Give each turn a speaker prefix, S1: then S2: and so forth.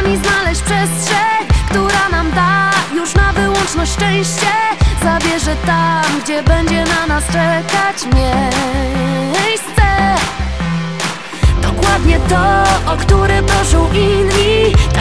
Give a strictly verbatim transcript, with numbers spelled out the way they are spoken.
S1: nami znaleźć przestrzeń, która nam da już na wyłączność szczęście. Zabierze tam, gdzie będzie na nas czekać miejsce. Dokładnie to, o które proszą inni.